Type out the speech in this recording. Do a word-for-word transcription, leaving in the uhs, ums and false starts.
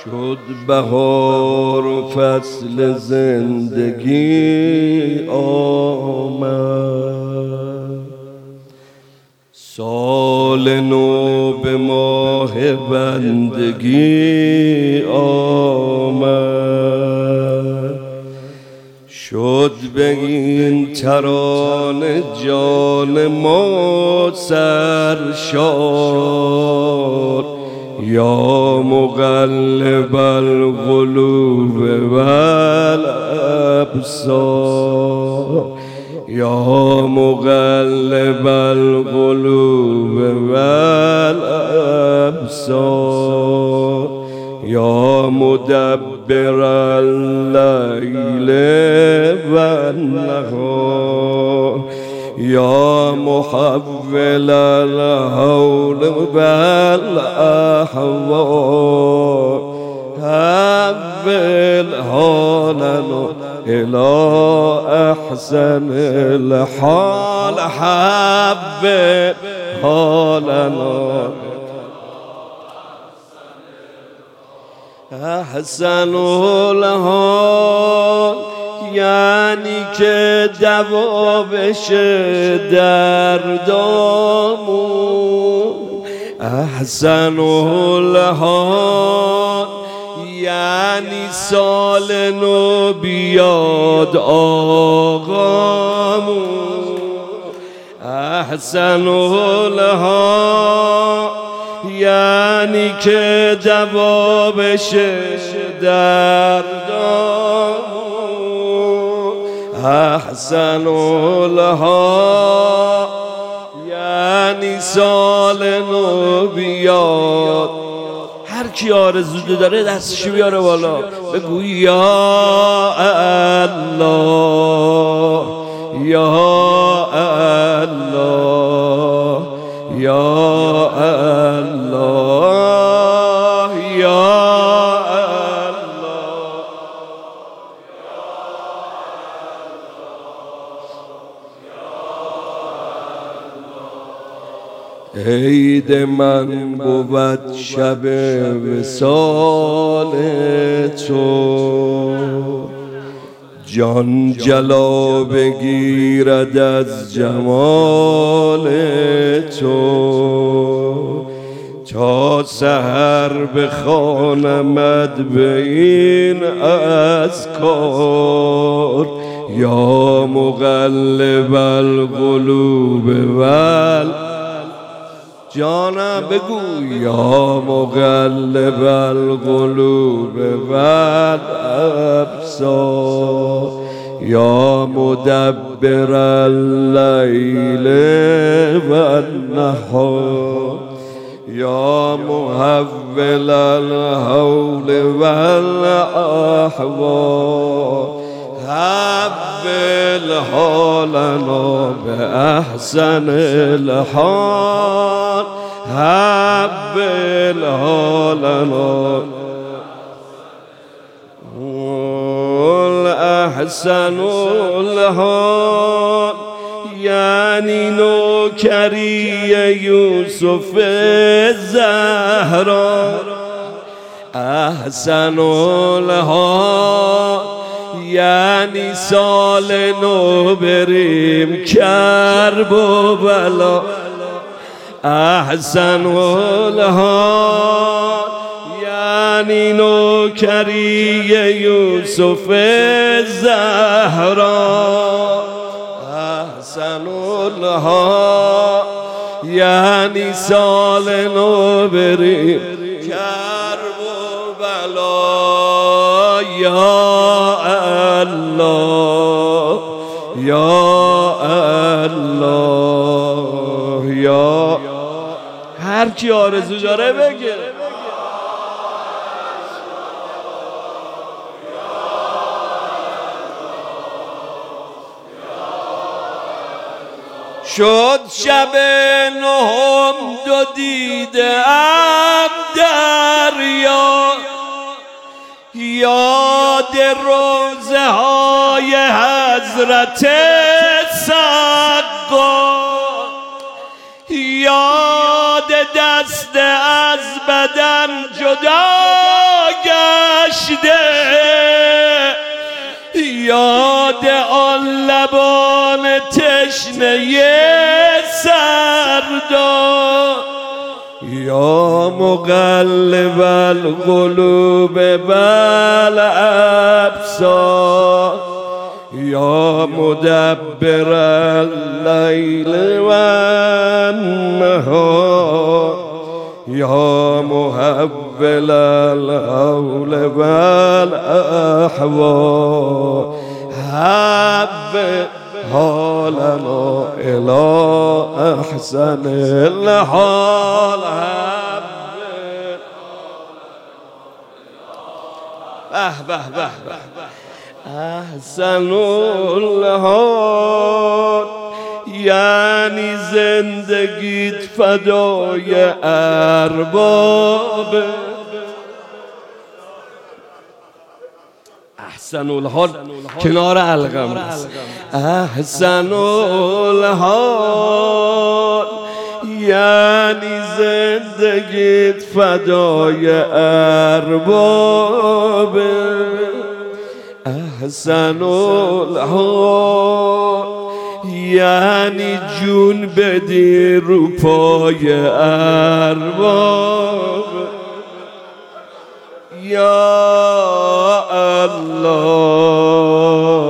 شد بهار و فصل زندگی آمد، سال نو به ماه بندگی آمد. شد به این ترانه جان ما سرشار، یا مقلب القلوب والابصار، یا مقلب القلوب والابصار، یا مدبر الليل والنهار، یا محول الهول والاحوال، حول حالنا الى احسن الحال، حول حالنا احسن الحال، یعنی که دوا بشه دردامون. احسن الحال یعنی سال نو بیاد آقامون. احسن الحال یعنی که دوا بشه دردامون. احسن الحال یعنی سال نو بیاد. هر کی آرزو داره دستشو بیاره بالا، بگو یا الله، یا الله، یا الله، یا عید من بود شب وصال تو، جان جلا بگیرد از جمال تو. تا سحر بخوانمت به این اذکار، یا مقلب القلوب وال جانم بگو یا مقلب القلوب والابصار، یا مدبر الليل والنهار، یا محول الهول والاحوال، حول حالنا بأحسن الحال، حول حالنا احسن الحال یعنی نوکری یوسف زهرا. احسن الحال یعنی سال نو بریم کرب و بلا. احسن الحال یعنی نوکری یوسف زهرا. احسن الحال یعنی سال نو بریم کرب و بلا. یا الله، یا الله، یا هر کی آرزو داره بگه. شد شب نهم دو دیده ام دریا، یاد روزه های حضرت سقا، یاد دست از بدن جدا گشته یاد آن لبان تشنه سردار یا مقلب القلوب والابصار یا مدبر اللیل والنهار یا محول الحول والاحوال حبب حالنا الى احسن الحال به به به به احسن الحال یعنی زندگیت فدای ارباب احسن الحال کنار القم احسن الحال یعنی زندگیت فدای ارباب احسن الحال یعنی جون بدی رو پای ارباب یا الله